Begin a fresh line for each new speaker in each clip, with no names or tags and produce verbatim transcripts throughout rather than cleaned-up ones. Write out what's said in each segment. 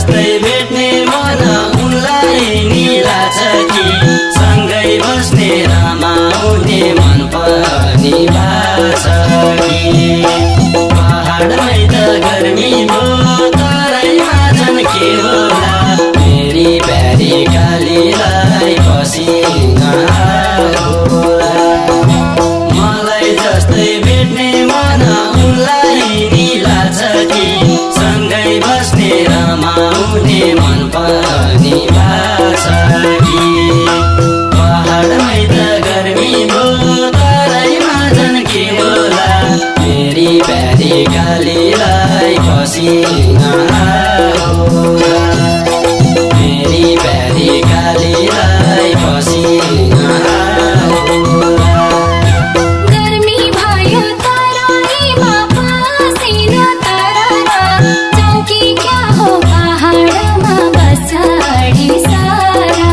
जस्तै भेट्ने मन उनलाई नि लाग्छ कि सँगै बस्ने रमाउने मन पनि लाग्छ कि पहाडमै त गर्मी भयो तराईमा झन् के होला मेरी प्यारी कालीलाई पसिना होला मलाई जस्तै भेट्ने मन उनलाई नि लाग्छ कि सँगै बस्ने रमाउने मन पनि लाग्छ कि पहाडमै त गर्मी भयो तराईमा झन् के होला मेरी प्यारी कालीलाई पसिना होला मेरी प्यारी कालीलाई पसिना होला
गर्मी भयो तराईमा पसिना तररा चौकी क्या हो पहाडमा बसाडी सारा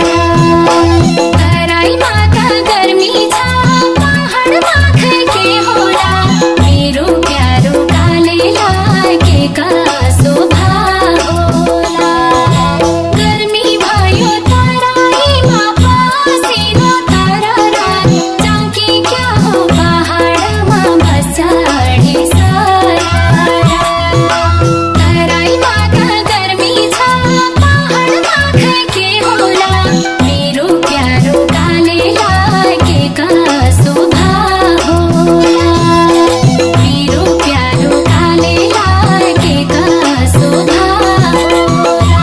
तराईमा त गर्मी छ पहाडमा खै के होला मेरो प्यारो कालीलाई के कसो भाव होला गर्मी भयो तराईमा पसिना तररा चौकी क्या हो पहाडमा बसाडी सारा तराईमा त गर्मी छ पहाडमा खै के होला मेरो प्यारो कालीलाई के कसो भाव होला मेरो प्यारो कालीलाई के कसो भाव होला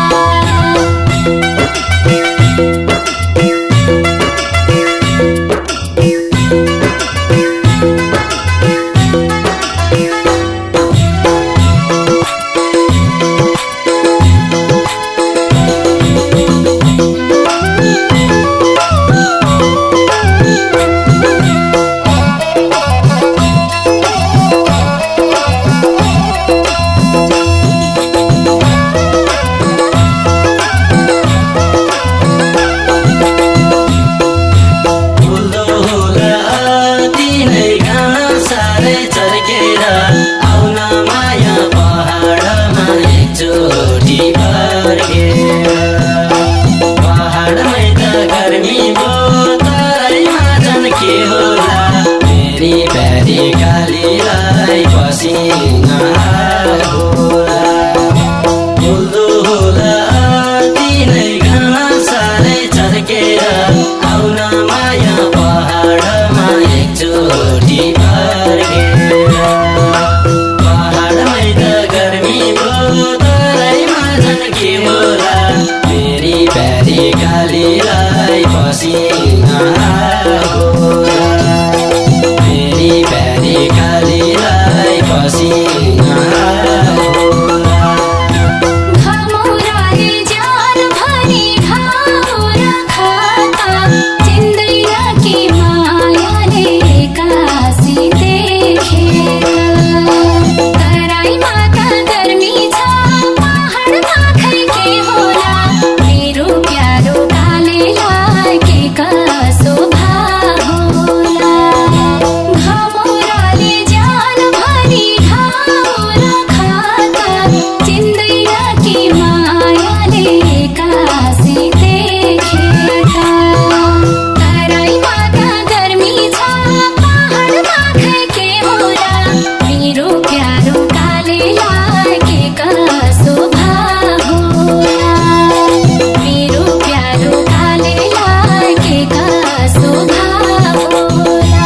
फुल्दो होला अति नै घाम साह्रै चर्केर आउन माया पहाडमा एकचोटि फर्केर पहाडमै त गर्मी भयो तराईमा झन् के होला मेरी प्यारी कालीलाई पसिना होला फुल्दो होला अति नै घाम साह्रै चर्केर आउन माया पहाडमा एकचोटि फर्केर पहाडमै त गर्मी भयो तराईमा झन् के होला मेरी प्यारी कालीलाई पसिना होला मेरी प्यारी कालीलाई पसिना होला
घामुराले ज्यान भरी घाउ रखाता चिन्दैन कि मायाले काशी देखेका तराईमा त गर्मी छ पहाडमा खै के होला मेरो प्यारो कालीलाई के कसो भाव होला घामुराले ज्यान भरी घाउ रखाता चिन्दैन कि मायाले काशी देखेका तराईमा त गर्मी छ पहाडमा खै के होला मेरो प्यारो कालीलाई के कसो भाव होला मेरो प्यारो कालीलाई के कसो भाव होला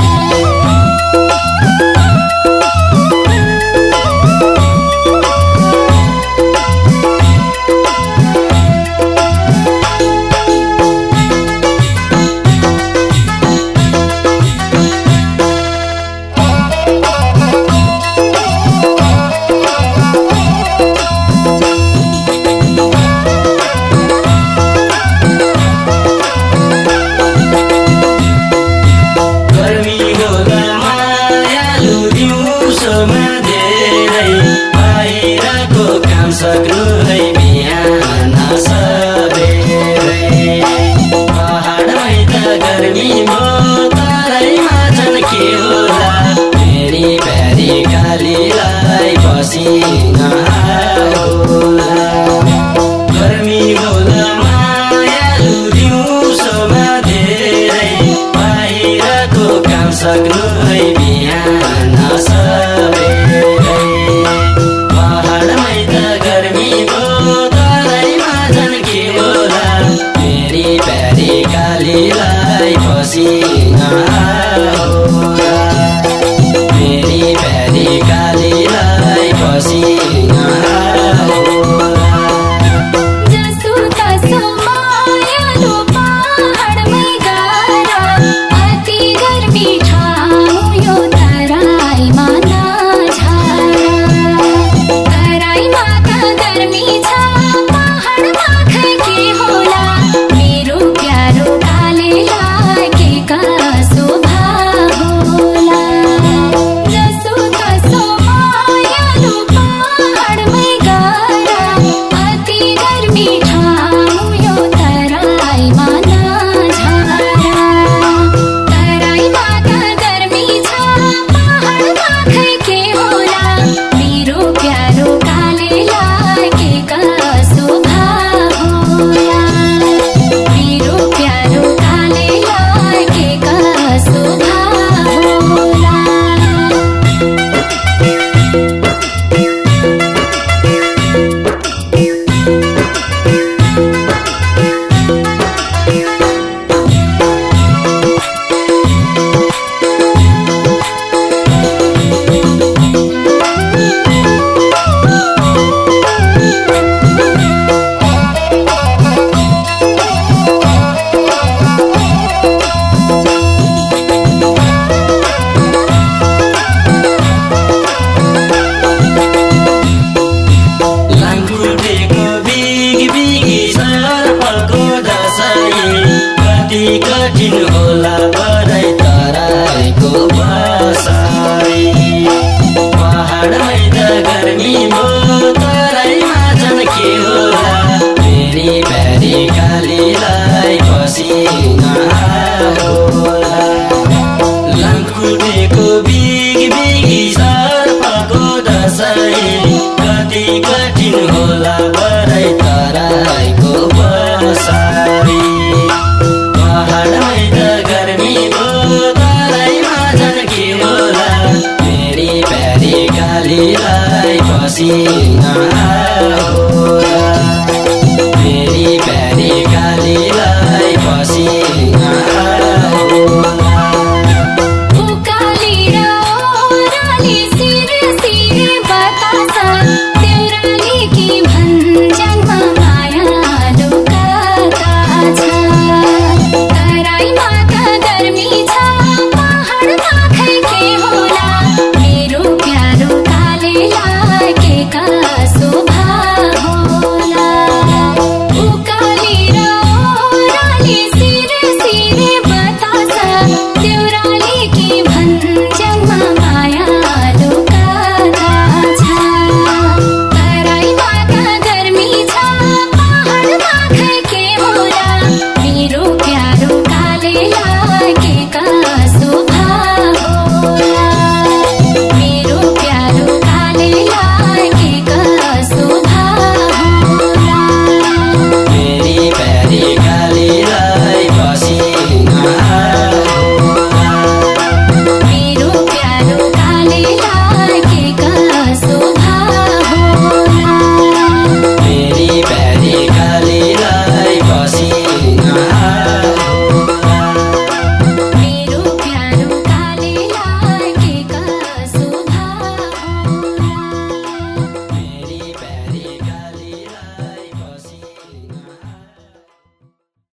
गर्मी होला मायालु दिउँसोमा धेरै बाहिरको काम सक्नु है बिहान सबेरै पहाडमै त गर्मी भयो तराईमा झन् के होला मेरी प्यारी कालीलाई पसिना होला कठिन होला बरै तराईको बसाई पहाडमै त गर्मी भो तराईमा झन् के होला फेरि प्यारी कालीलाई पसिना होला लामखुट्टेको बिग बिगी सर्पको दशै कति कठिन होला बरै तराईको बसाई पहाडमै त गर्मी भो तराईमा झन् के होला फेरि प्यारी कालीलाई पसिना